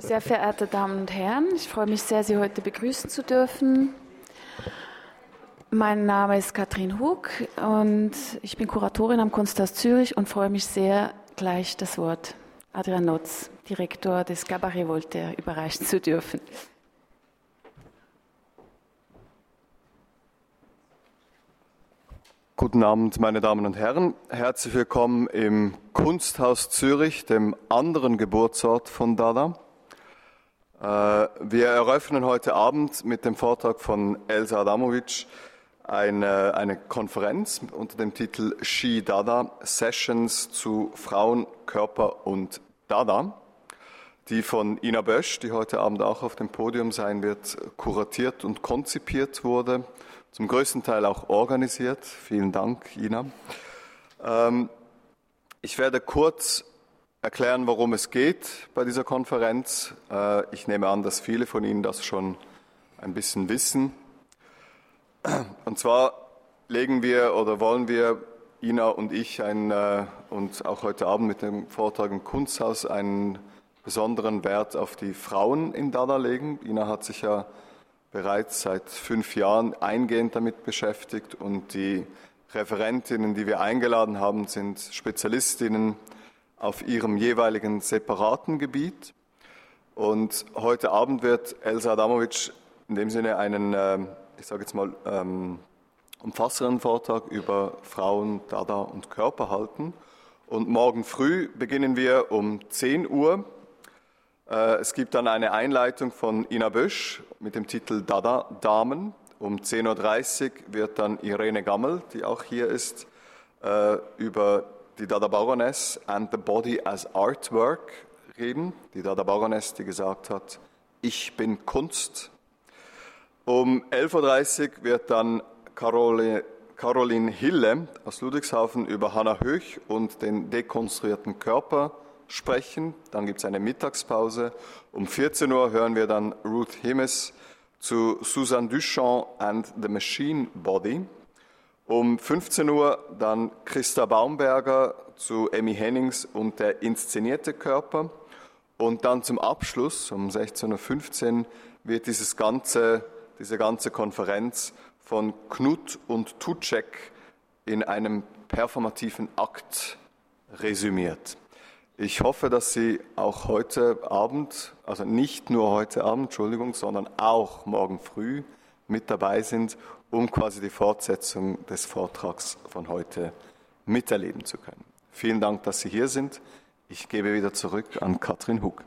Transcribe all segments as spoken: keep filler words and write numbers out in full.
Sehr verehrte Damen und Herren, ich freue mich sehr, Sie heute begrüßen zu dürfen. Mein Name ist Katrin Hug und ich bin Kuratorin am Kunsthaus Zürich und freue mich sehr, gleich das Wort Adrian Notz, Direktor des Cabaret Voltaire, überreichen zu dürfen. Guten Abend, meine Damen und Herren. Herzlich willkommen im Kunsthaus Zürich, dem anderen Geburtsort von Dada. Wir eröffnen heute Abend mit dem Vortrag von Elsa Adamovic eine, eine Konferenz unter dem Titel She Dada, Sessions zu Frauen, Körper und Dada, die von Ina Bösch, die heute Abend auch auf dem Podium sein wird, kuratiert und konzipiert wurde. Zum größten Teil auch organisiert. Vielen Dank, Ina. Ähm, ich werde kurz erklären, worum es geht bei dieser Konferenz. Äh, ich nehme an, dass viele von Ihnen das schon ein bisschen wissen. Und zwar legen wir oder wollen wir, Ina und ich, ein, äh, und auch heute Abend mit dem Vortrag im Kunsthaus, einen besonderen Wert auf die Frauen in Dada legen. Ina hat sich ja bereits seit fünf Jahren eingehend damit beschäftigt und die Referentinnen, die wir eingeladen haben, sind Spezialistinnen auf ihrem jeweiligen separaten Gebiet. Und heute Abend wird Elsa Adamovic in dem Sinne einen, äh, ich sage jetzt mal, ähm, umfassenden Vortrag über Frauen, Dada und Körper halten. Und morgen früh beginnen wir um zehn Uhr. Es gibt dann eine Einleitung von Ina Bösch mit dem Titel Dada Damen. Um zehn Uhr dreißig wird dann Irene Gammel, die auch hier ist, über die Dada Baroness and the Body as Artwork reden. Die Dada Baroness, die gesagt hat, ich bin Kunst. Um elf Uhr dreißig wird dann Caroline, Caroline Hille aus Ludwigshafen über Hannah Höch und den dekonstruierten Körper sprechen. Dann gibt es eine Mittagspause. Um vierzehn Uhr hören wir dann Ruth Himes zu Susan Duchamp and the Machine Body. Um fünfzehn Uhr dann Christa Baumberger zu Emmy Hennings und der inszenierte Körper. Und dann zum Abschluss um sechzehn Uhr fünfzehn wird dieses ganze, diese ganze Konferenz von Knut und Tucek in einem performativen Akt resümiert. Ich hoffe, dass Sie auch heute Abend, also nicht nur heute Abend, Entschuldigung, sondern auch morgen früh mit dabei sind, um quasi die Fortsetzung des Vortrags von heute miterleben zu können. Vielen Dank, dass Sie hier sind. Ich gebe wieder zurück an Katrin Hug.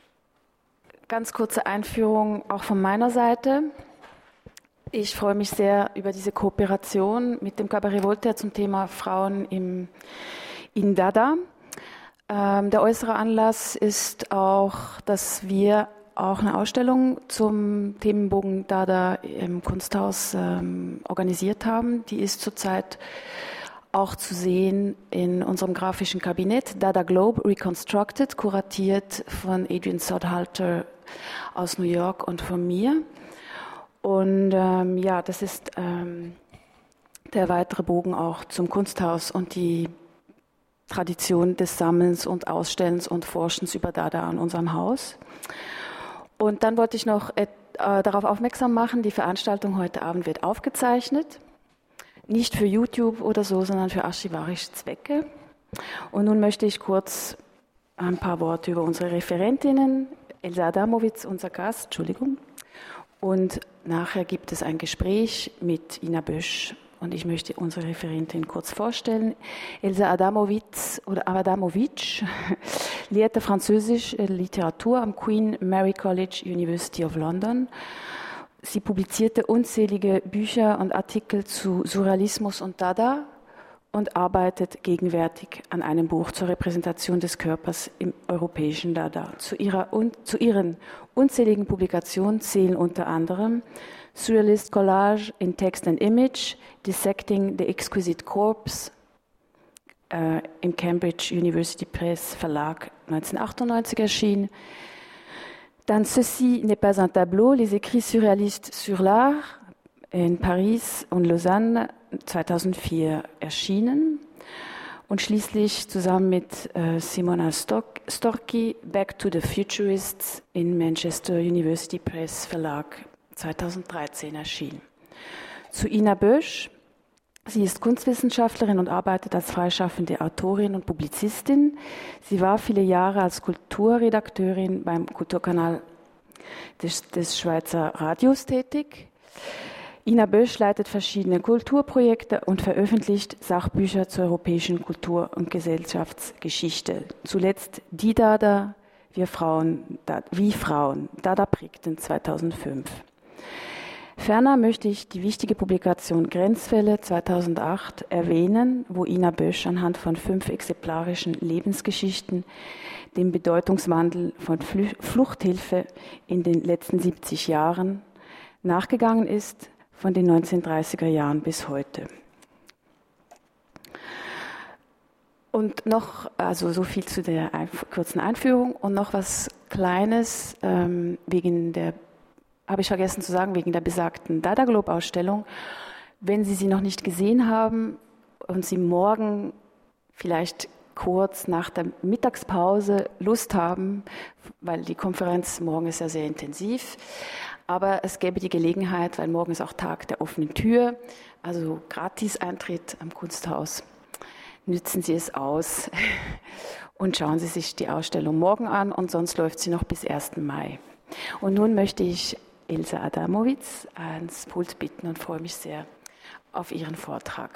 Ganz kurze Einführung auch von meiner Seite. Ich freue mich sehr über diese Kooperation mit dem Cabaret Voltaire zum Thema Frauen im, in Dada. Ähm, der äußere Anlass ist auch, dass wir auch eine Ausstellung zum Themenbogen Dada im Kunsthaus ähm, organisiert haben. Die ist zurzeit auch zu sehen in unserem grafischen Kabinett Dada Globe Reconstructed, kuratiert von Adrian Sodhalter aus New York und von mir. Und ähm, ja, das ist ähm, der weitere Bogen auch zum Kunsthaus und die Tradition des Sammelns und Ausstellens und Forschens über Dada an unserem Haus. Und dann wollte ich noch äh, darauf aufmerksam machen, die Veranstaltung heute Abend wird aufgezeichnet. Nicht für YouTube oder so, sondern für archivarische Zwecke. Und nun möchte ich kurz ein paar Worte über unsere Referentinnen, Elsa Adamovic, unser Gast, Entschuldigung. Und nachher gibt es ein Gespräch mit Ina Bösch. Und ich möchte unsere Referentin kurz vorstellen. Elsa Adamovic, oder Adamovic lehrte Französische Literatur am Queen Mary College, University of London. Sie publizierte unzählige Bücher und Artikel zu Surrealismus und Dada und arbeitet gegenwärtig an einem Buch zur Repräsentation des Körpers im europäischen Dada. Zu, ihrer, un, zu ihren unzähligen Publikationen zählen unter anderem Surrealist Collage in Text and Image, Dissecting the Exquisite Corpse, äh, im Cambridge University Press Verlag neunzehnhundertachtundneunzig erschienen. Dann Ceci n'est pas un tableau, les écrits surréalistes sur l'art in Paris und Lausanne zweitausendvier erschienen. und schließlich zusammen mit äh, Simona Stok- Storky Back to the Futurists in Manchester University Press Verlag zweitausenddreizehn erschienen. Zu Ina Bösch. Sie ist Kunstwissenschaftlerin und arbeitet als freischaffende Autorin und Publizistin. Sie war viele Jahre als Kulturredakteurin beim Kulturkanal des, des Schweizer Radios tätig. Ina Bösch leitet verschiedene Kulturprojekte und veröffentlicht Sachbücher zur europäischen Kultur- und Gesellschaftsgeschichte. Zuletzt Die Dada, wir Frauen, da, wie Frauen, Dada prägten zweitausendfünf. Ferner möchte ich die wichtige Publikation Grenzfälle zweitausendacht erwähnen, wo Ina Bösch anhand von fünf exemplarischen Lebensgeschichten dem Bedeutungswandel von Fluchthilfe in den letzten siebzig Jahren nachgegangen ist, von den neunzehnhundertdreißiger Jahren bis heute. Und noch, also so viel zu der einf- kurzen Einführung und noch was Kleines ähm, wegen der habe ich vergessen zu sagen, wegen der besagten Dada Globe-Ausstellung. Wenn Sie sie noch nicht gesehen haben und Sie morgen vielleicht kurz nach der Mittagspause Lust haben, weil die Konferenz morgen ist ja sehr intensiv, aber es gäbe die Gelegenheit, weil morgen ist auch Tag der offenen Tür, also Gratis-Eintritt am Kunsthaus. Nützen Sie es aus und schauen Sie sich die Ausstellung morgen an und sonst läuft sie noch bis ersten Mai. Und nun möchte ich Elsa Adamowicz ans Pult bitten und freue mich sehr auf ihren Vortrag.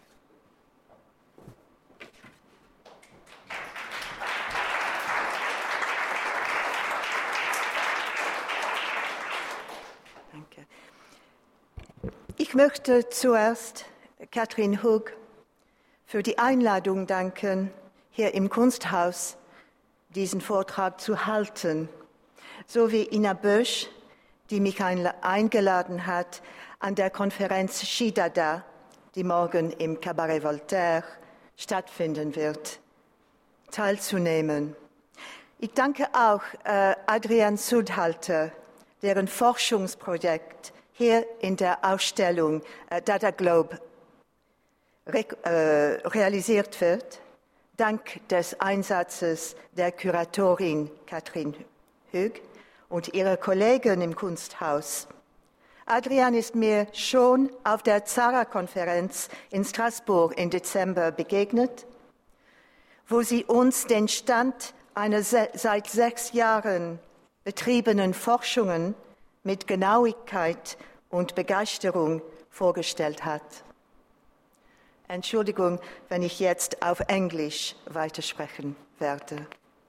Danke. Ich möchte zuerst Katrin Hug für die Einladung danken, hier im Kunsthaus diesen Vortrag zu halten, sowie Ina Bösch, die mich eingeladen hat, an der Konferenz She Dada, die morgen im Cabaret Voltaire stattfinden wird, teilzunehmen. Ich danke auch äh, Adrian Sudhalter, deren Forschungsprojekt hier in der Ausstellung äh, Dada Globe re äh, realisiert wird, dank des Einsatzes der Kuratorin Katrin Hug und ihrer Kollegen im Kunsthaus. Adrian ist mir schon auf der Zara-Konferenz in Straßburg im Dezember begegnet, wo sie uns den Stand einer se seit sechs Jahren betriebenen Forschungen mit Genauigkeit und Begeisterung vorgestellt hat. Entschuldigung, wenn ich jetzt auf Englisch weitersprechen werde.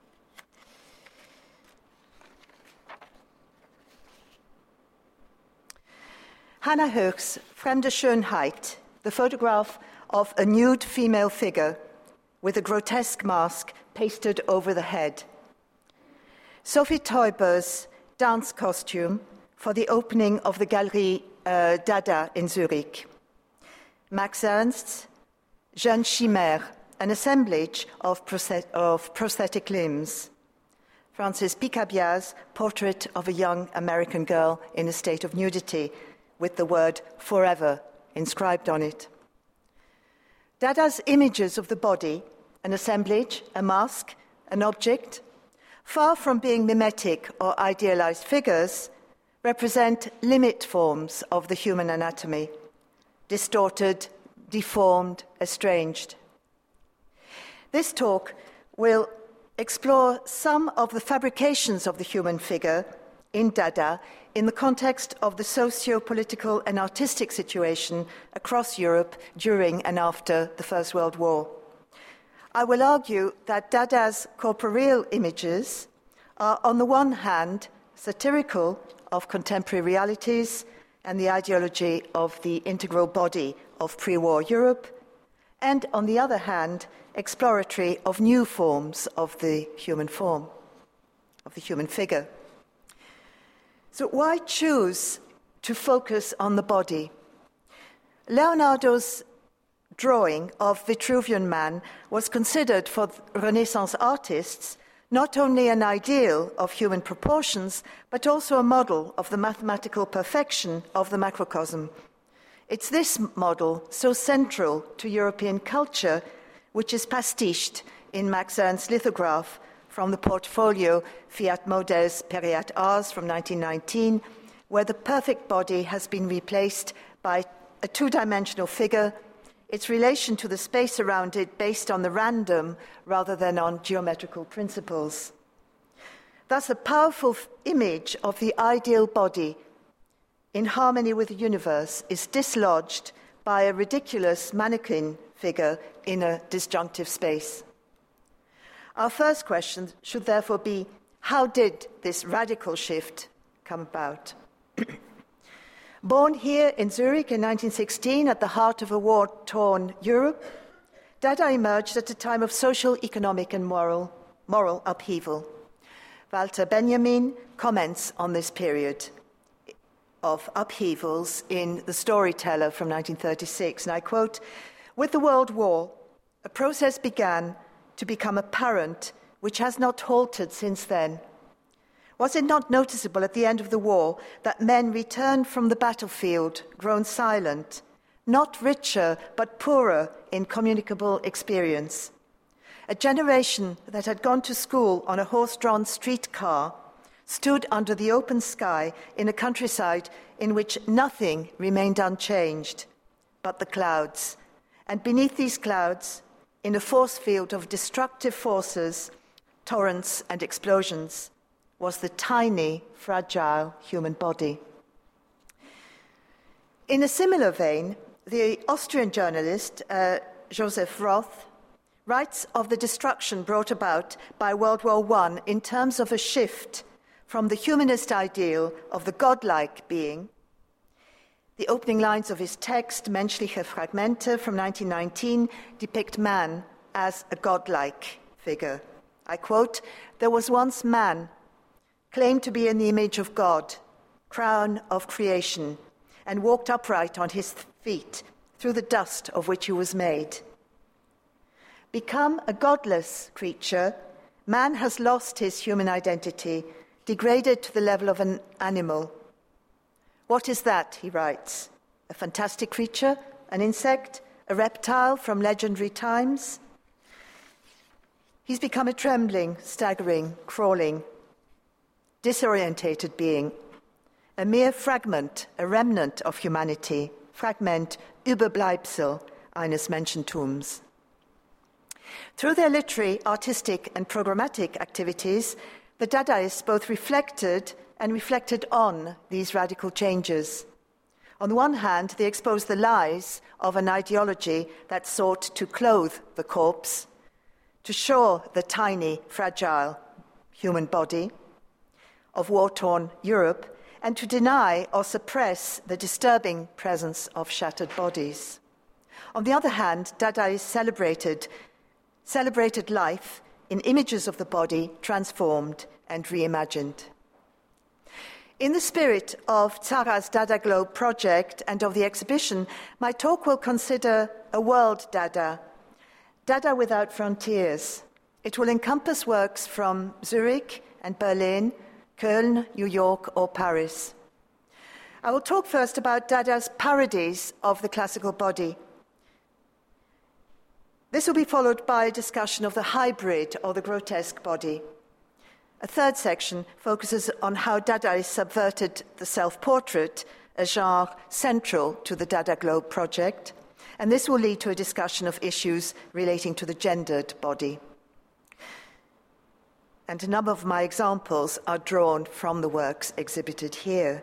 Hannah Höchst's Fremde Schönheit, the photograph of a nude female figure with a grotesque mask pasted over the head. Sophie Teuber's dance costume for the opening of the Galerie uh, Dada in Zurich. Max Ernst's Jeune Chimère, an assemblage of, prosthet of prosthetic limbs. Francis Picabia's portrait of a young American girl in a state of nudity, with the word forever inscribed on it. Dada's images of the body, an assemblage, a mask, an object, far from being mimetic or idealized figures, represent limit forms of the human anatomy, distorted, deformed, estranged. This talk will explore some of the fabrications of the human figure in Dada in the context of the socio-political and artistic situation across Europe during and after the First World War. I will argue that Dada's corporeal images are, on the one hand, satirical of contemporary realities and the ideology of the integral body of pre-war Europe, and, on the other hand, exploratory of new forms of the human form, of the human figure. So why choose to focus on the body? Leonardo's drawing of Vitruvian Man was considered for Renaissance artists not only an ideal of human proportions, but also a model of the mathematical perfection of the macrocosm. It's this model, so central to European culture, which is pastiched in Max Ernst's lithograph from the portfolio Fiat Models Periat Ars from nineteen nineteen, where the perfect body has been replaced by a two-dimensional figure, its relation to the space around it based on the random rather than on geometrical principles. Thus, a powerful f- image of the ideal body in harmony with the universe is dislodged by a ridiculous mannequin figure in a disjunctive space. Our first question should therefore be, how did this radical shift come about? Born here in Zurich in nineteen sixteen at the heart of a war-torn Europe, Dada emerged at a time of social, economic and moral, moral upheaval. Walter Benjamin comments on this period of upheavals in The Storyteller from nineteen thirty-six, and I quote, "With the World War, a process began to become apparent which has not halted since then. Was it not noticeable at the end of the war that men returned from the battlefield grown silent, not richer but poorer in communicable experience? A generation that had gone to school on a horse-drawn streetcar stood under the open sky in a countryside in which nothing remained unchanged but the clouds, and beneath these clouds, in a force field of destructive forces, torrents and explosions, was the tiny, fragile human body." In a similar vein, the Austrian journalist uh, Joseph Roth writes of the destruction brought about by World War One in terms of a shift from the humanist ideal of the godlike being. The opening lines of his text, Menschliche Fragmente from nineteen nineteen, depict man as a godlike figure. I quote, "There was once man, claimed to be in the image of God, crown of creation, and walked upright on his feet through the dust of which he was made. Become a godless creature, man has lost his human identity, degraded to the level of an animal. What is that?" he writes. "A fantastic creature, an insect, a reptile from legendary times?" He's become a trembling, staggering, crawling, disorientated being, a mere fragment, a remnant of humanity, Fragment, Überbleibsel eines Menschentums. Through their literary, artistic, and programmatic activities, the Dadaists both reflected and reflected on these radical changes. On the one hand, they exposed the lies of an ideology that sought to clothe the corpse, to show the tiny, fragile human body of war-torn Europe, and to deny or suppress the disturbing presence of shattered bodies. On the other hand, Dadaists celebrated, celebrated life in images of the body transformed and reimagined. In the spirit of Zara's Dada Globe project and of the exhibition, my talk will consider a world Dada, Dada without frontiers. It will encompass works from Zurich and Berlin, Köln, New York, or Paris. I will talk first about Dada's parodies of the classical body. This will be followed by a discussion of the hybrid or the grotesque body. A third section focuses on how Dadaists subverted the self-portrait, a genre central to the Dada Globe project, and this will lead to a discussion of issues relating to the gendered body. And a number of my examples are drawn from the works exhibited here.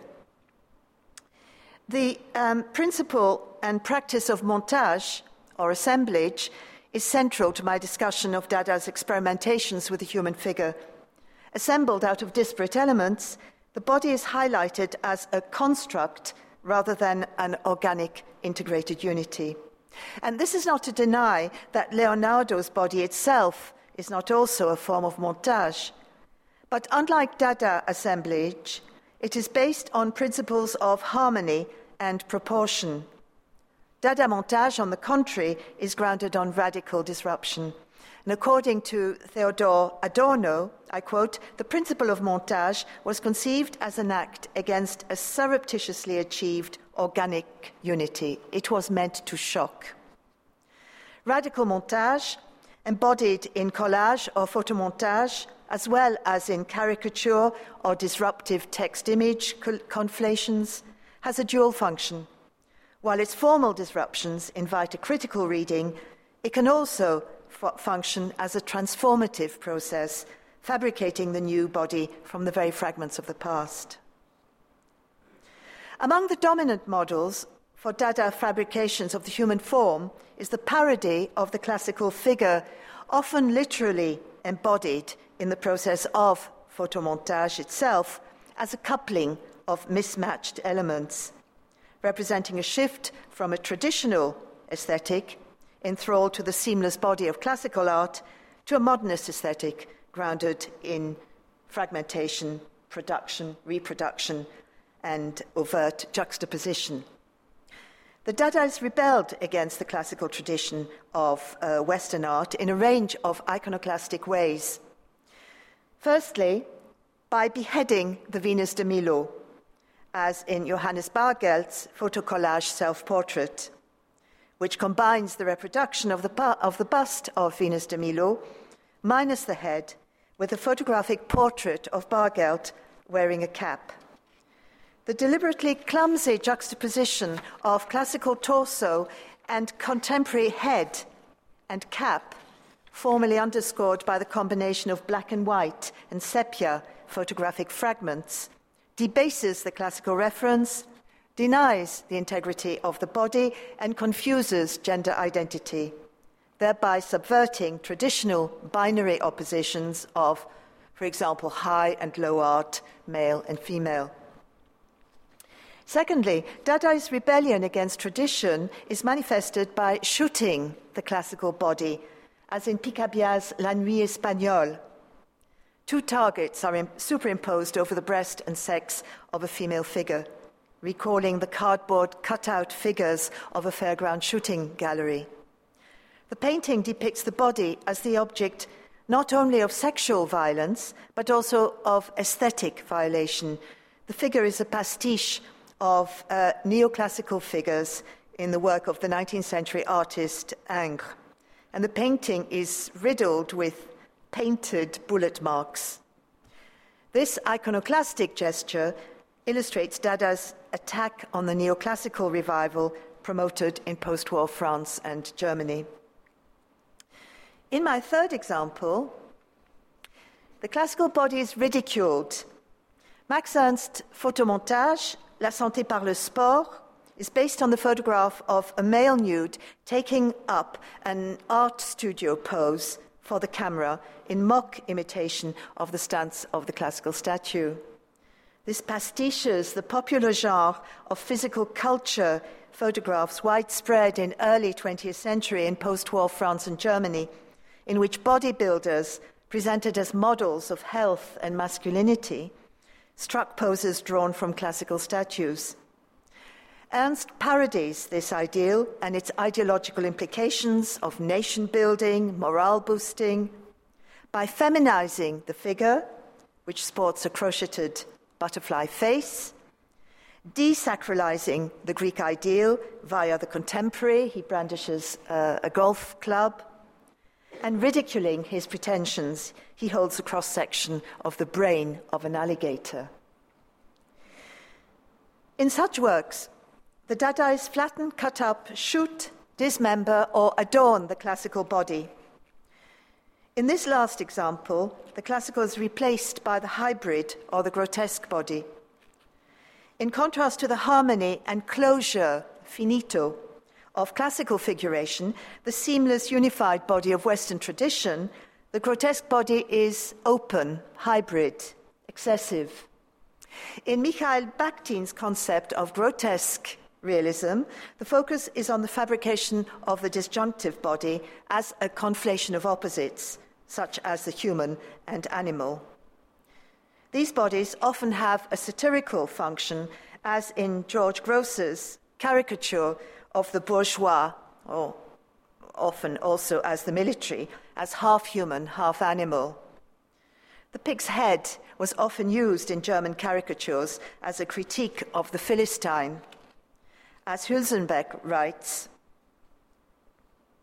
The um, principle and practice of montage, or assemblage, is central to my discussion of Dada's experimentations with the human figure. Assembled out of disparate elements, the body is highlighted as a construct rather than an organic, integrated unity. And this is not to deny that Leonardo's body itself is not also a form of montage. But unlike Dada assemblage, it is based on principles of harmony and proportion. Dada montage, on the contrary, is grounded on radical disruption. And according to Theodor Adorno, I quote, "The principle of montage was conceived as an act against a surreptitiously achieved organic unity. It was meant to shock." Radical montage, embodied in collage or photomontage, as well as in caricature or disruptive text-image conflations, has a dual function. While its formal disruptions invite a critical reading, it can also f- function as a transformative process, fabricating the new body from the very fragments of the past. Among the dominant models for Dada fabrications of the human form is the parody of the classical figure, often literally embodied in the process of photomontage itself as a coupling of mismatched elements, representing a shift from a traditional aesthetic enthralled to the seamless body of classical art to a modernist aesthetic grounded in fragmentation, production, reproduction, and overt juxtaposition. The Dadaists rebelled against the classical tradition of uh, Western art in a range of iconoclastic ways. Firstly, by beheading the Venus de Milo, as in Johannes Bargeld's photocollage self-portrait, which combines the reproduction of the, bu- of the bust of Venus de Milo, minus the head, with a photographic portrait of Bargeld wearing a cap. The deliberately clumsy juxtaposition of classical torso and contemporary head and cap, formally underscored by the combination of black and white and sepia photographic fragments, debases the classical reference, denies the integrity of the body, and confuses gender identity, thereby subverting traditional binary oppositions of, for example, high and low art, male and female. Secondly, Dadaist rebellion against tradition is manifested by shooting the classical body, as in Picabbia's La Nuit Espagnole. Two targets are superimposed over the breast and sex of a female figure, recalling the cardboard cutout figures of a fairground shooting gallery. The painting depicts the body as the object not only of sexual violence, but also of aesthetic violation. The figure is a pastiche of uh, neoclassical figures in the work of the nineteenth century artist Ingres, and the painting is riddled with painted bullet marks. This iconoclastic gesture illustrates Dada's attack on the neoclassical revival promoted in post-war France and Germany. In my third example, the classical body is ridiculed. Max Ernst's photomontage, La santé par le sport, is based on the photograph of a male nude taking up an art studio pose for the camera in mock imitation of the stance of the classical statue. This pastiches the popular genre of physical culture photographs widespread in early twentieth century in post-war France and Germany, in which bodybuilders, presented as models of health and masculinity, struck poses drawn from classical statues. Ernst parodies this ideal and its ideological implications of nation-building, morale-boosting, by feminizing the figure, which sports a crocheted butterfly face, desacralizing the Greek ideal via the contemporary, he brandishes uh, a golf club, and ridiculing his pretensions, he holds a cross-section of the brain of an alligator. In such works, the Dadaists flatten, cut up, shoot, dismember, or adorn the classical body. In this last example, the classical is replaced by the hybrid or the grotesque body. In contrast to the harmony and closure, finito, of classical figuration, the seamless, unified body of Western tradition, the grotesque body is open, hybrid, excessive. In Mikhail Bakhtin's concept of grotesque realism, the focus is on the fabrication of the disjunctive body as a conflation of opposites, such as the human and animal. These bodies often have a satirical function, as in George Gross's caricature of the bourgeois, or often also as the military, as half human, half animal. The pig's head was often used in German caricatures as a critique of the Philistine. As Hülsenbeck writes,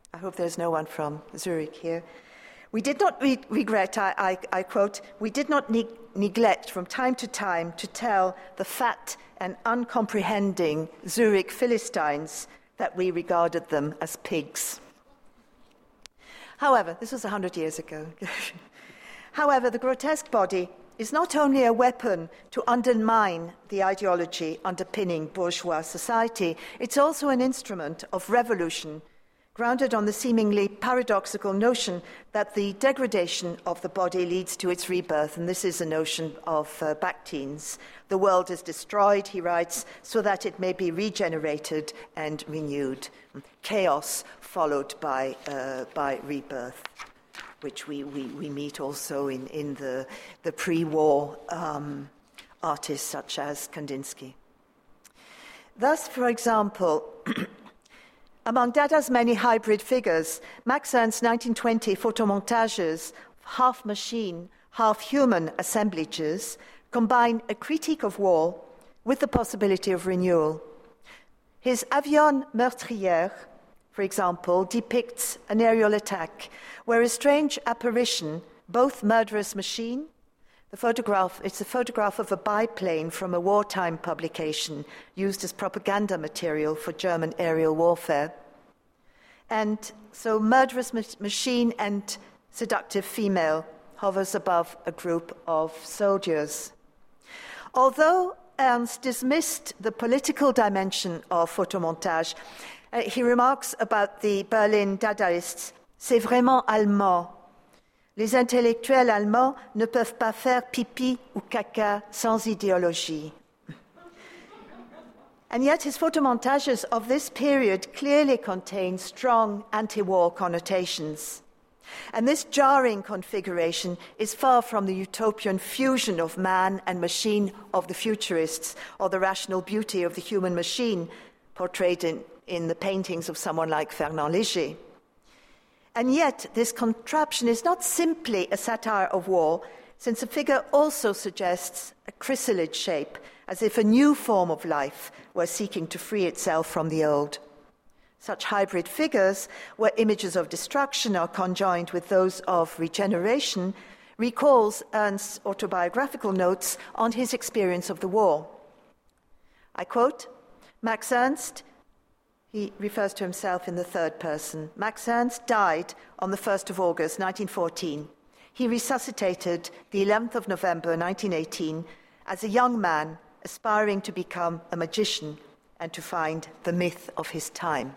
I hope there's no one from Zurich here. We did not re- regret, I, I, I quote, we did not ne- neglect from time to time to tell the fat and uncomprehending Zurich Philistines that we regarded them as pigs. However, this was one hundred years ago. However, the grotesque body is not only a weapon to undermine the ideology underpinning bourgeois society, it's also an instrument of revolution, grounded on the seemingly paradoxical notion that the degradation of the body leads to its rebirth, and this is a notion of uh, Bakhtin's. The world is destroyed, he writes, so that it may be regenerated and renewed. Chaos followed by, uh, by rebirth, which we, we, we meet also in, in the, the pre-war um, artists such as Kandinsky. Thus, for example, among Dada's many hybrid figures, Max Ernst's nineteen twenty photomontages, half machine, half human assemblages, combine a critique of war with the possibility of renewal. His Avion Meurtrière, for example, depicts an aerial attack where a strange apparition, both murderous machine, the photograph, it's a photograph of a biplane from a wartime publication used as propaganda material for German aerial warfare. And so murderous ma- machine and seductive female hovers above a group of soldiers. Although Ernst dismissed the political dimension of photomontage, uh, he remarks about the Berlin Dadaists, c'est vraiment allemand. Les intellectuels allemands ne peuvent pas faire pipi ou caca sans idéologie. And yet his photomontages of this period clearly contain strong anti-war connotations. And this jarring configuration is far from the utopian fusion of man and machine of the futurists, or the rational beauty of the human machine portrayed in, in the paintings of someone like Fernand Léger. And yet this contraption is not simply a satire of war, since the figure also suggests a chrysalid shape, as if a new form of life were seeking to free itself from the old. Such hybrid figures, where images of destruction are conjoined with those of regeneration, recalls Ernst's autobiographical notes on his experience of the war. I quote, Max Ernst, he refers to himself in the third person, Max Ernst died on the first of August nineteen fourteen. He resuscitated the eleventh of November nineteen eighteen as a young man aspiring to become a magician and to find the myth of his time.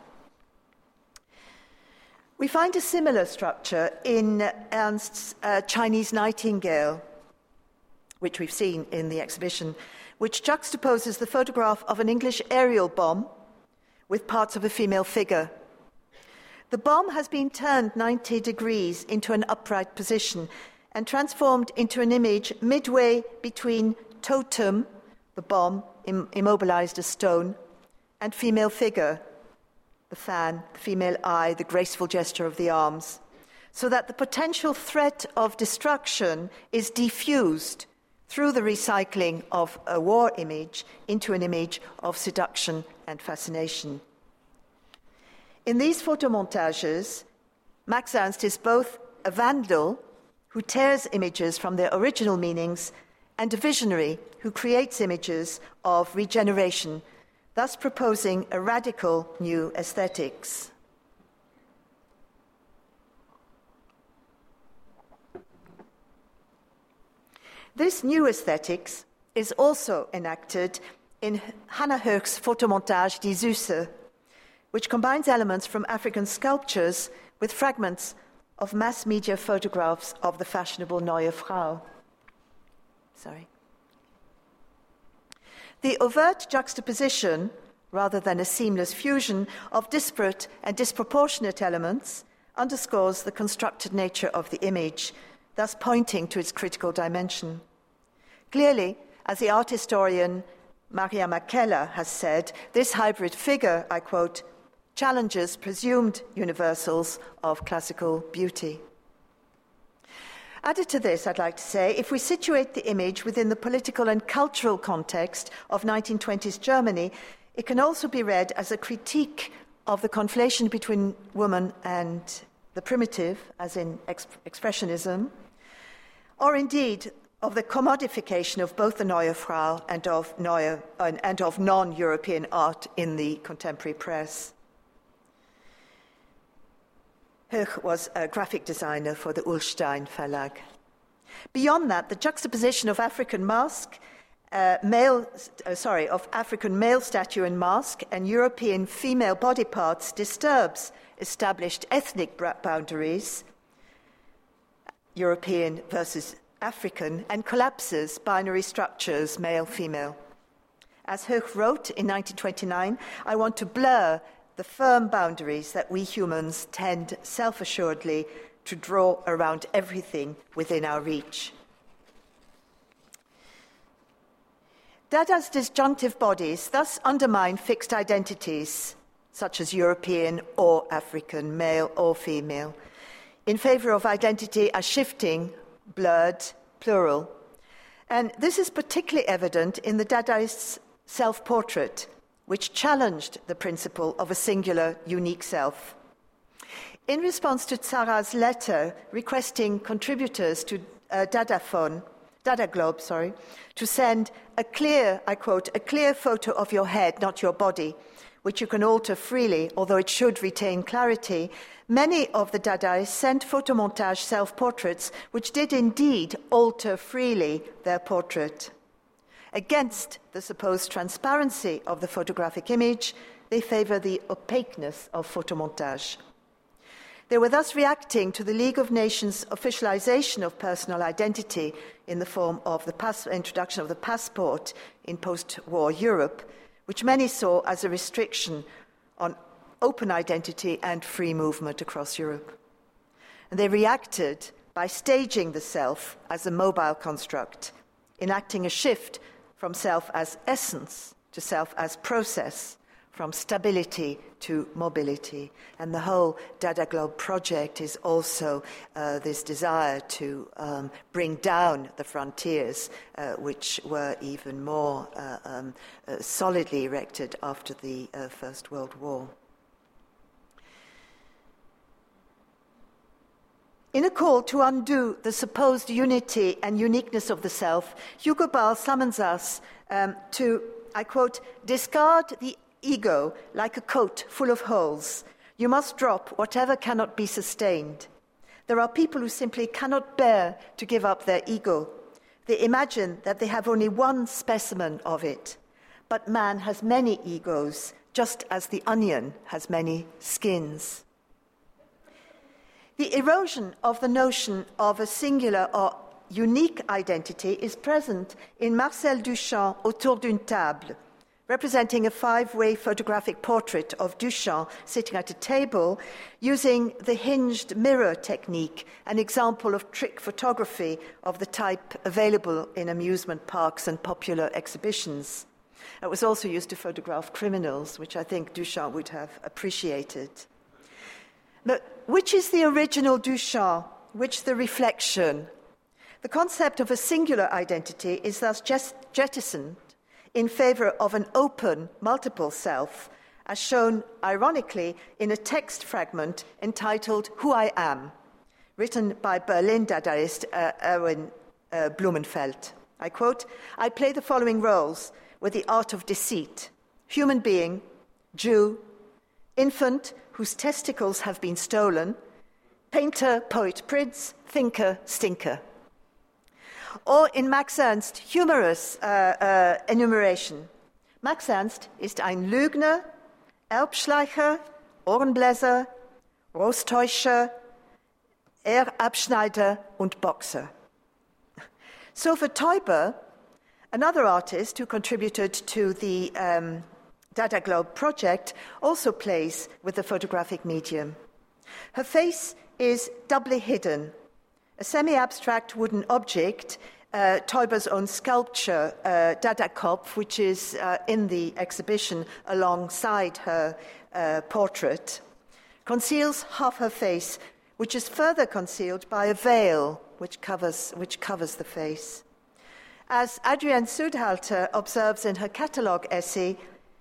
We find a similar structure in Ernst's uh, Chinese Nightingale, which we've seen in the exhibition, which juxtaposes the photograph of an English aerial bomb with parts of a female figure. The bomb has been turned ninety degrees into an upright position and transformed into an image midway between totem, the bomb im- immobilized as stone, and female figure, the fan, the female eye, the graceful gesture of the arms, so that the potential threat of destruction is diffused through the recycling of a war image into an image of seduction and fascination. In these photomontages, Max Ernst is both a vandal who tears images from their original meanings and a visionary who creates images of regeneration, thus proposing a radical new aesthetics. This new aesthetics is also enacted in Hannah Höchst's photomontage Die Süße, which combines elements from African sculptures with fragments of mass media photographs of the fashionable Neue Frau. Sorry. The overt juxtaposition, rather than a seamless fusion, of disparate and disproportionate elements underscores the constructed nature of the image, thus pointing to its critical dimension. Clearly, as the art historian Maria Makela has said, this hybrid figure, I quote, challenges presumed universals of classical beauty. Added to this, I'd like to say, if we situate the image within the political and cultural context of nineteen twenties Germany, it can also be read as a critique of the conflation between woman and the primitive, as in ex- expressionism, or indeed of the commodification of both the Neue Frau and of, Neue, uh, and of non-European art in the contemporary press. Höch was a graphic designer for the Ullstein Verlag. Beyond that, the juxtaposition of African mask, uh, male, uh, sorry, of African male statue and mask and European female body parts disturbs established ethnic boundaries, European versus African, and collapses binary structures, male-female. As Höch wrote in nineteen twenty-nine, I want to blur the firm boundaries that we humans tend self-assuredly to draw around everything within our reach. Dada's disjunctive bodies thus undermine fixed identities, such as European or African, male or female, in favor of identity as shifting, blurred, plural. And this is particularly evident in the Dadaists' self-portrait, which challenged the principle of a singular, unique self. In response to Zara's letter requesting contributors to uh, Dadaphone, Dada Globe, sorry, to send a clear, I quote, a clear photo of your head, not your body, which you can alter freely, although it should retain clarity, many of the Dadaists sent photomontage self-portraits, which did indeed alter freely their portrait. Against the supposed transparency of the photographic image, they favor the opaqueness of photomontage. They were thus reacting to the League of Nations' officialization of personal identity in the form of the pass- introduction of the passport in post-war Europe, which many saw as a restriction on open identity and free movement across Europe. And they reacted by staging the self as a mobile construct, enacting a shift from self as essence to self as process, from stability to mobility. And the whole Dada Globe project is also uh, this desire to um, bring down the frontiers, uh, which were even more uh, um, uh, solidly erected after the uh, First World War. In a call to undo the supposed unity and uniqueness of the self, Hugo Ball summons us um, to, I quote, discard the ego like a coat full of holes. You must drop whatever cannot be sustained. There are people who simply cannot bear to give up their ego. They imagine that they have only one specimen of it. But man has many egos, just as the onion has many skins. The erosion of the notion of a singular or unique identity is present in Marcel Duchamp Autour d'une table, representing a five-way photographic portrait of Duchamp sitting at a table using the hinged mirror technique, an example of trick photography of the type available in amusement parks and popular exhibitions. It was also used to photograph criminals, which I think Duchamp would have appreciated. But which is the original Duchamp, which the reflection? The concept of a singular identity is thus just jettisoned in favor of an open, multiple self, as shown, ironically, in a text fragment entitled Who I Am, written by Berlin Dadaist uh, Erwin uh, Blumenfeld. I quote, I play the following roles with the art of deceit: human being, Jew, infant whose testicles have been stolen, painter, poet, prince, thinker, stinker. Or in Max Ernst, humorous uh, uh, enumeration. Max Ernst ist ein Lügner, Erbschleicher, Ohrenbläser, Rostäuscher, Ehrabschneider und Boxer. So for Teuber, another artist who contributed to the um, Dada Globe project, also plays with the photographic medium. Her face is doubly hidden. A semi-abstract wooden object, uh, Teuber's own sculpture, uh, Dada Kopf, which is uh, in the exhibition alongside her uh, portrait, conceals half her face, which is further concealed by a veil which covers, which covers the face. As Adrienne Sudhalter observes in her catalogue essay,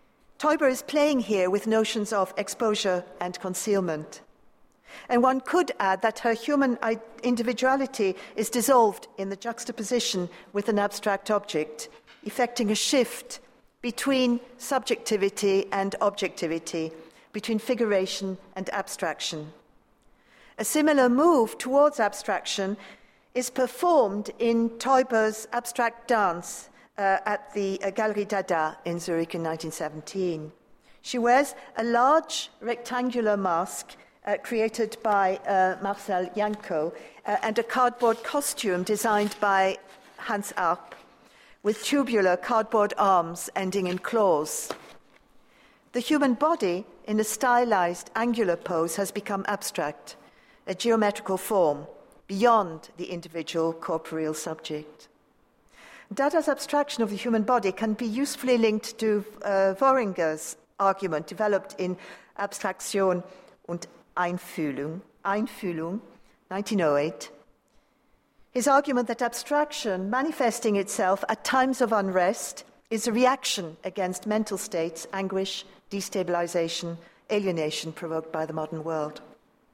Teuber is playing here with notions of exposure and concealment. And one could add that her human individuality is dissolved in the juxtaposition with an abstract object, effecting a shift between subjectivity and objectivity, between figuration and abstraction. A similar move towards abstraction is performed in Teuber's abstract dance uh, at the uh, Galerie Dada in Zurich in nineteen seventeen. She wears a large rectangular mask uh, created by uh, Marcel Janko uh, and a cardboard costume designed by Hans Arp with tubular cardboard arms ending in claws. The human body, in a stylized angular pose, has become abstract, a geometrical form, beyond the individual corporeal subject. Dada's abstraction of the human body can be usefully linked to uh, Voringer's argument developed in Abstraktion und Einfühlung, Einfühlung, nineteen oh eight. His argument that abstraction, manifesting itself at times of unrest, is a reaction against mental states, anguish, destabilization, alienation provoked by the modern world.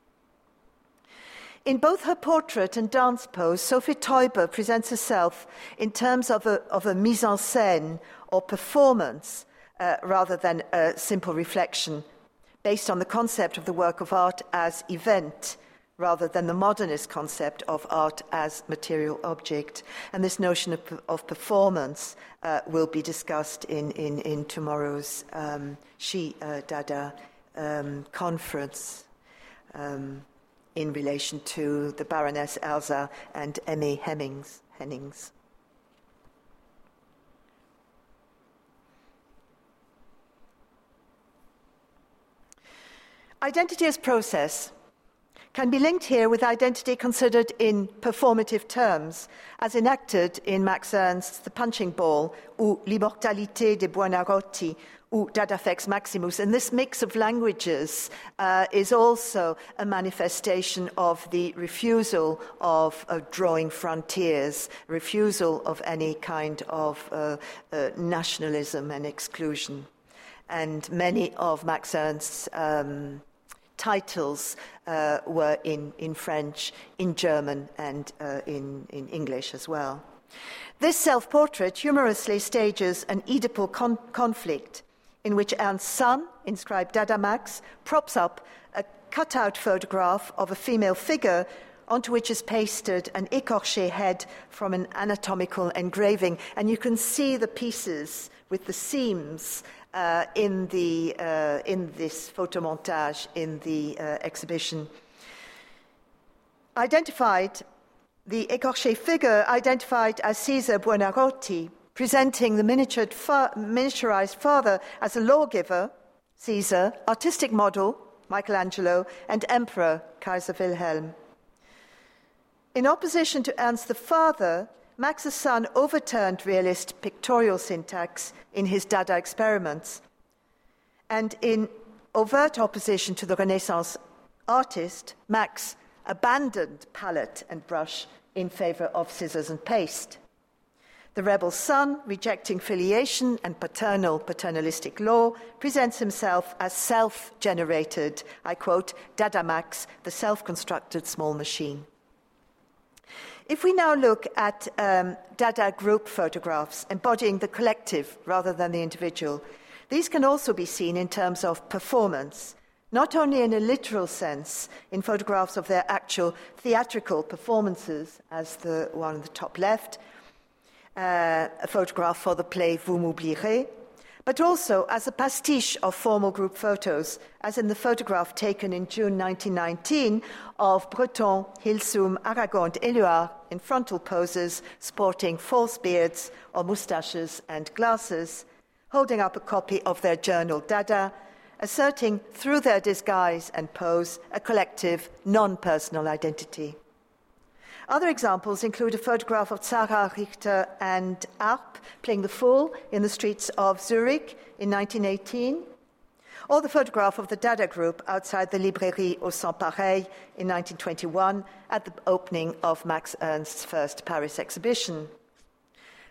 In both her portrait and dance pose, Sophie Teuber presents herself in terms of a, of a mise en scène or performance uh, rather than a simple reflection, based on the concept of the work of art as event, rather than the modernist concept of art as material object. And this notion of, of performance uh, will be discussed in, in, in tomorrow's um, She uh, Dada um, conference um, in relation to the Baroness Elsa and Aimé Hennings. Hennings. Identity as process can be linked here with identity considered in performative terms, as enacted in Max Ernst's The Punching Ball, ou L'Immortalité de Buonarroti, ou Dadafex Maximus. And this mix of languages uh, is also a manifestation of the refusal of uh, drawing frontiers, refusal of any kind of uh, uh, nationalism and exclusion. And many of Max Ernst's um, titles uh, were in, in French, in German, and uh, in, in English as well. This self-portrait humorously stages an Oedipal con- conflict in which Ernst's son, inscribed Dada Max, props up a cutout photograph of a female figure onto which is pasted an écorché head from an anatomical engraving. And you can see the pieces with the seams Uh, in, the, uh, in this photomontage in the uh, exhibition. Identified, the écorché figure identified as Caesar Buonarroti, presenting the miniatured fa- miniaturized father as a lawgiver, Caesar, artistic model, Michelangelo, and emperor, Kaiser Wilhelm. In opposition to Ernst the father, Max's son overturned realist pictorial syntax in his Dada experiments, and in overt opposition to the Renaissance artist, Max abandoned palette and brush in favor of scissors and paste. The rebel son, rejecting filiation and paternal, paternalistic law, presents himself as self-generated, I quote, Dada Max, the self-constructed small machine. If we now look at um, Dada group photographs embodying the collective rather than the individual, these can also be seen in terms of performance, not only in a literal sense, in photographs of their actual theatrical performances, as the one on the top left, uh, a photograph for the play Vous m'oublierez, but also as a pastiche of formal group photos, as in the photograph taken in June nineteen nineteen of Breton, Hilsum, Aragon, and Éluard in frontal poses, sporting false beards or moustaches and glasses, holding up a copy of their journal Dada, asserting through their disguise and pose a collective, non-personal identity. Other examples include a photograph of Zara Richter and Arp playing the fool in the streets of Zurich in nineteen eighteen, or the photograph of the Dada group outside the Librairie au Sans Pareil in nineteen twenty-one at the opening of Max Ernst's first Paris exhibition.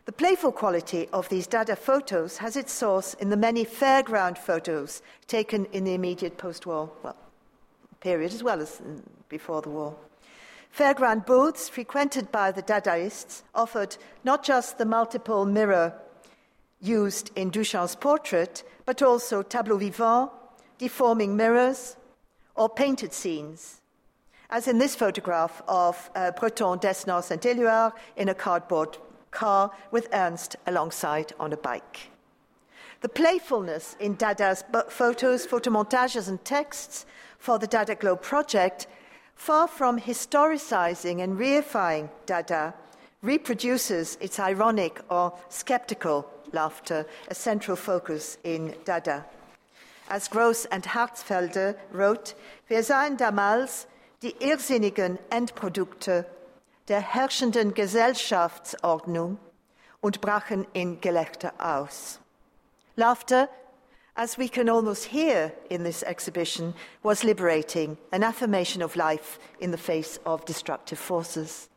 The playful quality of these Dada photos has its source in the many fairground photos taken in the immediate post-war well, period, as well as before the war. Fairground booths frequented by the Dadaists offered not just the multiple mirror used in Duchamp's portrait, but also tableaux vivants, deforming mirrors, or painted scenes, as in this photograph of uh, Breton, Desnos, and Éluard in a cardboard car with Ernst alongside on a bike. The playfulness in Dada's photos, photomontages, and texts for the Dada Globe project, far from historicizing and reifying Dada, reproduces its ironic or skeptical laughter, a central focus in Dada. As Gross and Harzfelder wrote, wir sahen damals die irrsinnigen Endprodukte der herrschenden Gesellschaftsordnung und brachen in Gelächter aus. Laughter, as we can almost hear in this exhibition, was liberating, an affirmation of life in the face of destructive forces.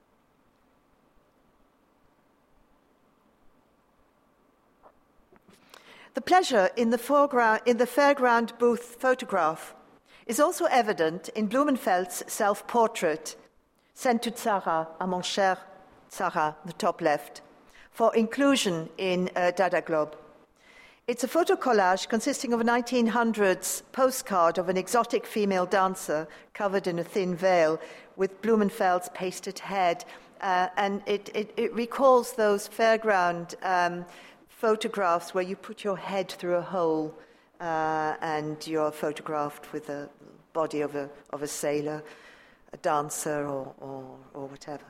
The pleasure in the, foreground, in the fairground booth photograph is also evident in Blumenfeld's self-portrait, sent to Zara, à mon cher Zara, the top left, for inclusion in uh, Dada Globe. It's a photo collage consisting of a nineteen hundreds postcard of an exotic female dancer covered in a thin veil with Blumenfeld's pasted head, uh, and it, it, it recalls those fairground um, photographs where you put your head through a hole uh, and you're photographed with the body of a, of a sailor, a dancer, or, or, or whatever.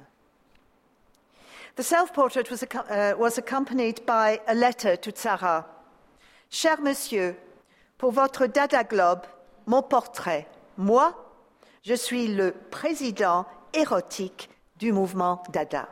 The self-portrait was, uh, was accompanied by a letter to Zara. Cher monsieur, pour votre Dada Globe, mon portrait, moi, je suis le président érotique du mouvement Dada.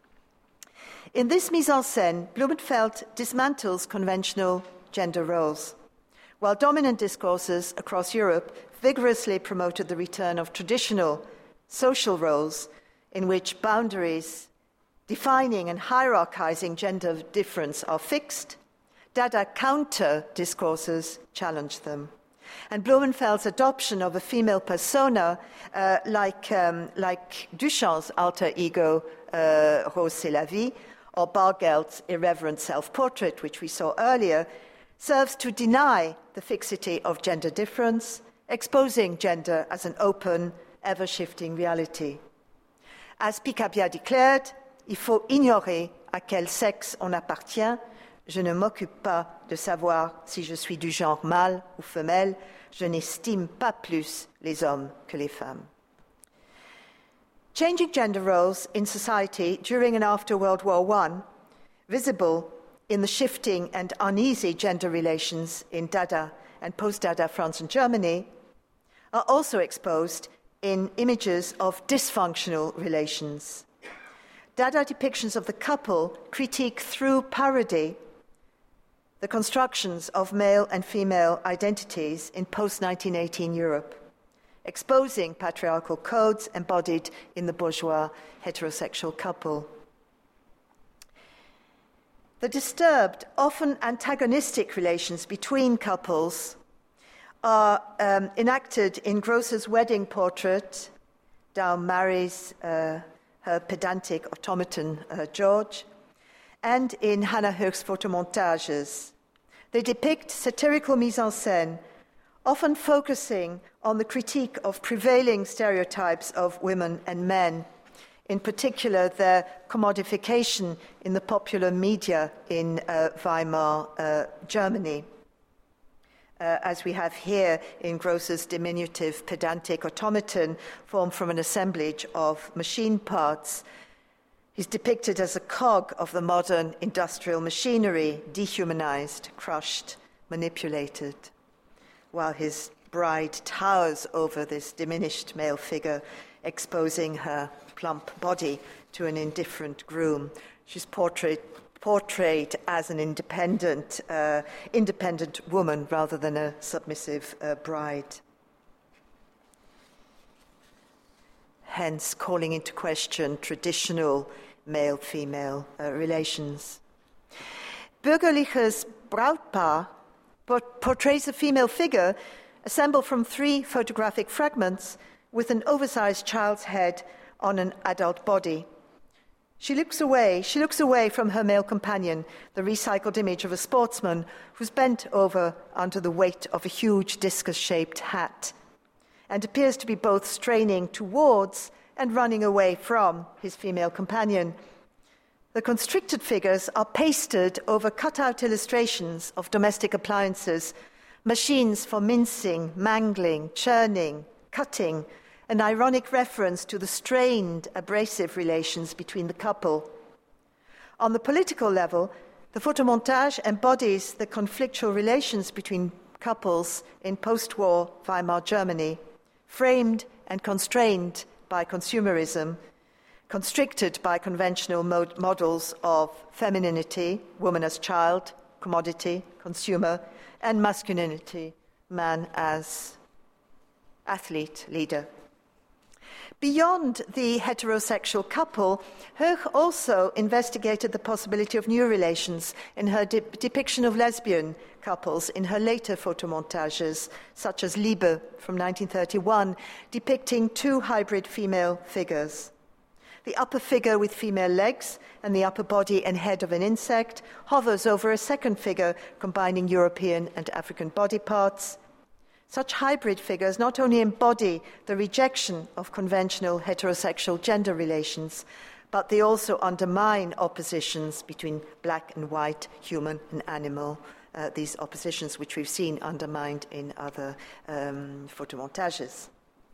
In this mise-en-scène, Blumenfeld dismantles conventional gender roles, while dominant discourses across Europe vigorously promoted the return of traditional social roles in which boundaries defining and hierarchizing gender difference are fixed. Dada counter-discourses challenge them. And Blumenfeld's adoption of a female persona, uh, like, um, like Duchamp's alter ego, uh, Rose C'est la vie, or Bargeld's irreverent self-portrait, which we saw earlier, serves to deny the fixity of gender difference, exposing gender as an open, ever-shifting reality. As Picabia declared, il faut ignorer à quel sexe on appartient. Je ne m'occupe pas de savoir si je suis du genre mâle ou femelle. Je n'estime pas plus les hommes que les femmes. Changing gender roles in society during and after World War One, visible in the shifting and uneasy gender relations in Dada and post-Dada France and Germany, are also exposed in images of dysfunctional relations. Dada depictions of the couple critique through parody the constructions of male and female identities in post-nineteen eighteen Europe, exposing patriarchal codes embodied in the bourgeois heterosexual couple. The disturbed, often antagonistic relations between couples are um, enacted in Gross's wedding portrait. Dao marries uh, her pedantic automaton, uh, George, and in Hannah Höchst's photomontages. They depict satirical mise-en-scène, often focusing on the critique of prevailing stereotypes of women and men, in particular their commodification in the popular media in uh, Weimar, uh, Germany. Uh, as we have here in Gross's diminutive pedantic automaton formed from an assemblage of machine parts. He's depicted as a cog of the modern industrial machinery, dehumanized, crushed, manipulated, while his bride towers over this diminished male figure, exposing her plump body to an indifferent groom. She's portrayed, portrayed as an independent, uh, independent woman rather than a submissive uh, bride. Hence, calling into question traditional male-female uh, relations. Bürgerliches Brautpaar portrays a female figure assembled from three photographic fragments with an oversized child's head on an adult body. She looks away, she looks away from her male companion, the recycled image of a sportsman who's bent over under the weight of a huge discus-shaped hat, and appears to be both straining towards and running away from his female companion. The constricted figures are pasted over cut-out illustrations of domestic appliances, machines for mincing, mangling, churning, cutting, an ironic reference to the strained, abrasive relations between the couple. On the political level, the photomontage embodies the conflictual relations between couples in post-war Weimar Germany, framed and constrained by consumerism, constricted by conventional mod- models of femininity, woman as child, commodity, consumer, and masculinity, man as athlete, leader. Beyond the heterosexual couple, Höch also investigated the possibility of new relations in her de- depiction of lesbian couples in her later photomontages, such as Liebe from nineteen thirty-one, depicting two hybrid female figures. The upper figure with female legs and the upper body and head of an insect hovers over a second figure combining European and African body parts. Such hybrid figures not only embody the rejection of conventional heterosexual gender relations, but they also undermine oppositions between black and white, human and animal, uh, these oppositions which we've seen undermined in other um, photomontages.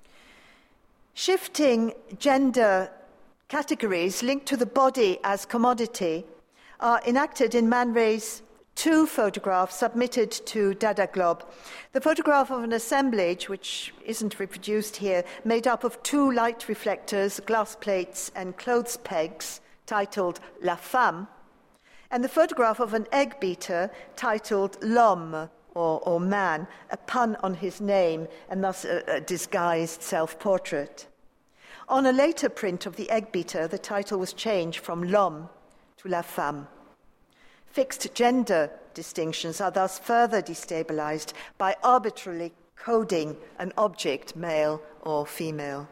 Shifting gender categories linked to the body as commodity are enacted in Man Ray's two photographs submitted to Dada Globe. The photograph of an assemblage, which isn't reproduced here, made up of two light reflectors, glass plates, and clothes pegs, titled La Femme, and the photograph of an egg beater titled L'Homme, or, or Man, a pun on his name, and thus a, a disguised self-portrait. On a later print of the egg beater, the title was changed from L'Homme to La Femme. Fixed gender distinctions are thus further destabilized by arbitrarily coding an object, male or female.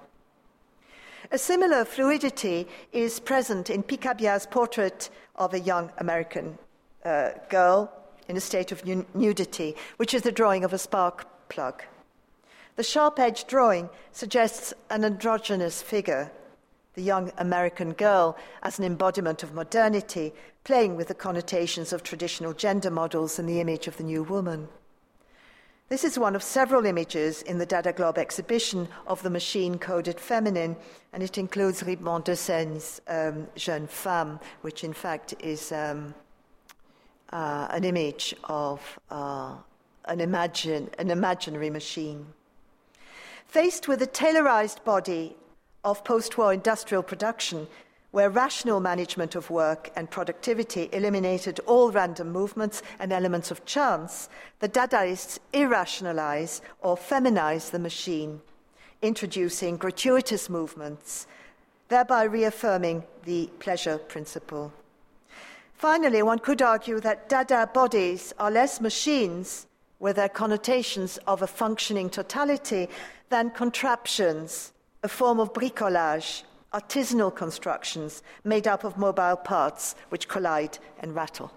A similar fluidity is present in Picabia's portrait of a young American uh, girl in a state of nudity, which is the drawing of a spark plug. The sharp-edged drawing suggests an androgynous figure, the young American girl as an embodiment of modernity, playing with the connotations of traditional gender models and the image of the new woman. This is one of several images in the Dada Globe exhibition of the machine-coded feminine, and it includes Ribemont de Seine's um, Jeune Femme, which in fact is um, uh, an image of uh, an, imagine, an imaginary machine. Faced with a tailorized body of post-war industrial production, where rational management of work and productivity eliminated all random movements and elements of chance, the Dadaists irrationalize or feminize the machine, introducing gratuitous movements, thereby reaffirming the pleasure principle. Finally, one could argue that Dada bodies are less machines with their connotations of a functioning totality than contraptions, a form of bricolage, artisanal constructions made up of mobile parts which collide and rattle.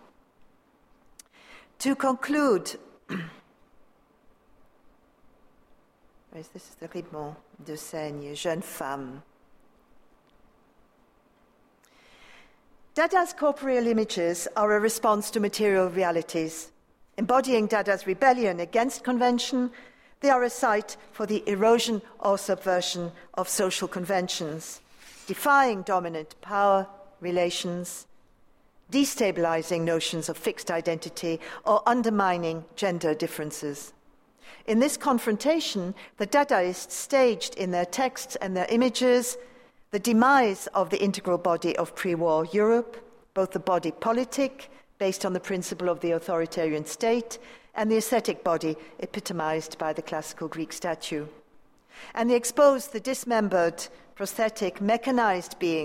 To conclude, this is the Ribemont de Seigne, Jeune Femme. Dada's corporeal images are a response to material realities. Embodying Dada's rebellion against convention, they are a site for the erosion or subversion of social conventions, defying dominant power relations, destabilizing notions of fixed identity, or undermining gender differences. In this confrontation, the Dadaists staged in their texts and their images the demise of the integral body of pre-war Europe, both the body politic, based on the principle of the authoritarian state, and the ascetic body, epitomized by the classical Greek statue. And they exposed the dismembered, prosthetic, mechanized beings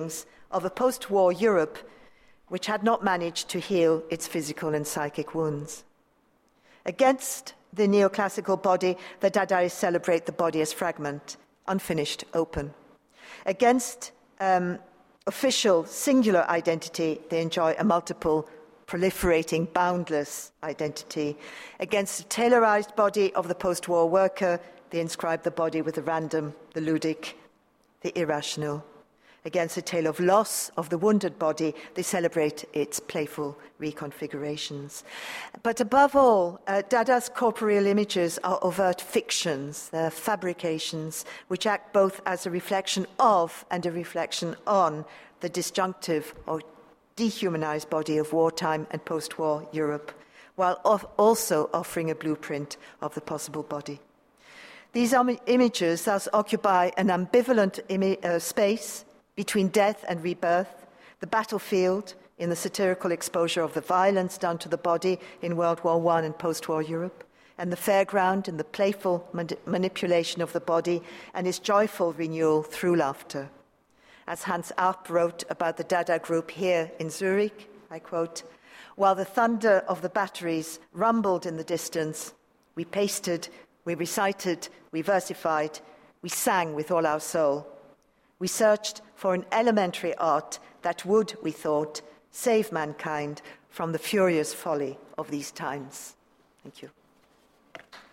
of a post-war Europe which had not managed to heal its physical and psychic wounds. Against the neoclassical body, the Dadaists celebrate the body as fragment, unfinished, open. Against um, official, singular identity, they enjoy a multiple, proliferating, boundless identity. Against the tailorized body of the post-war worker, they inscribe the body with the random, the ludic, the irrational. Against the tale of loss of the wounded body, they celebrate its playful reconfigurations. But above all, uh, Dada's corporeal images are overt fictions, they're fabrications, which act both as a reflection of and a reflection on the disjunctive or dehumanized body of wartime and post-war Europe, while of also offering a blueprint of the possible body. These im- images thus occupy an ambivalent imi- uh, space between death and rebirth, the battlefield in the satirical exposure of the violence done to the body in World War One and post-war Europe, and the fairground in the playful man- manipulation of the body and its joyful renewal through laughter. As Hans Arp wrote about the Dada group here in Zurich, I quote, "While the thunder of the batteries rumbled in the distance, we pasted, we recited, we versified, we sang with all our soul. We searched for an elementary art that would, we thought, save mankind from the furious folly of these times." Thank you.